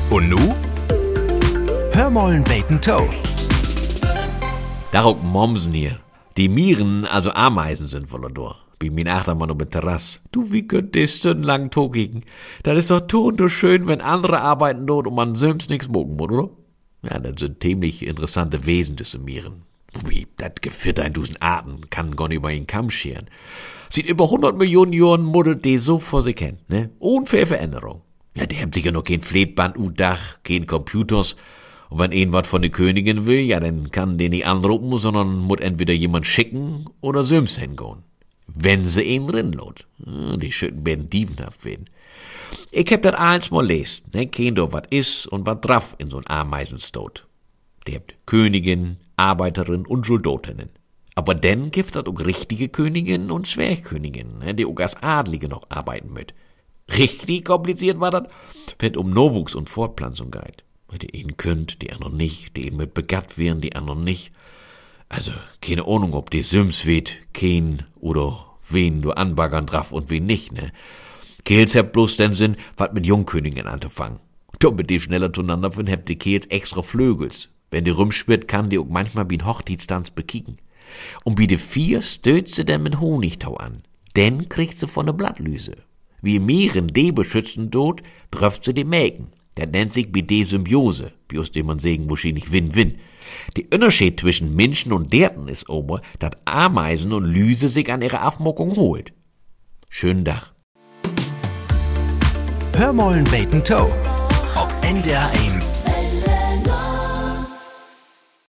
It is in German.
Und nu? Hörmollen beten Toe. Daarop momsen hier. Die Mieren, also Ameisen, sind voller door. Bei min Achtermann op het terras. Du, wie könnt ihr stundenlang togigen? Das ist doch tun so schön, wenn andere arbeiten dort und man selbst nichts mogen muss, oder? Ja, das sind ziemlich interessante Wesen, diese Mieren. Wie, das Gefitter in diesen Arten kann gar nicht über einen Kamm scheren. Sieht über 100 Millionen Jahren muddelt die so vor sich hin, ne? Ohne viel Veränderung. Ja, die haben sicher noch kein Fleetband, Dach, kein Computers. Und wenn ein was von der Königin will, ja, dann kann den nicht anrufen, sondern muss entweder jemand schicken oder selbst hingehen. Wenn sie ihn rinlot. Die schönen werden dievenhaft werden. Ich hab das eins mal lesen, ne? Kennt doch, was is und was drauf in so'n Ameisenstot. Die habt Königin, Arbeiterin und Soldatinnen. Aber dann gibt das auch richtige Königinnen und Zwergköniginnen, ne? Die auch als Adlige noch arbeiten mit. Richtig kompliziert war das, wenn Nachwuchs und Fortpflanzung geht. Die einen könnt, die anderen nicht, die einen mit begabt werden, die anderen nicht. Also, keine Ahnung, ob die Sims weht, kein oder wen du anbaggern drauf und wen nicht, ne? Kehls habt bloß den Sinn, wat mit Jungkönigen anzufangen. Damit die schneller zueinander finden, habt die Kehls extra Flögels. Wenn die rumschwirrt, kann die auch manchmal wie ein Hochzeitstanz bekicken. Und bei de 4 stößt sie dann mit Honigtau an. Dann kriegt sie von der Blattlüse. Wie Mieren die beschützen dort, trifft sie die Mägen. Das nennt sich bei de Symbiose, wie aus dem man sagen wahrscheinlich Win-Win. Der Unterschied zwischen Menschen und Derten ist aber, dass Ameisen und Lüse sich an ihre Aufmuckung holt. Schönen Tag. Hörmollen beten Toe. Ob NDR1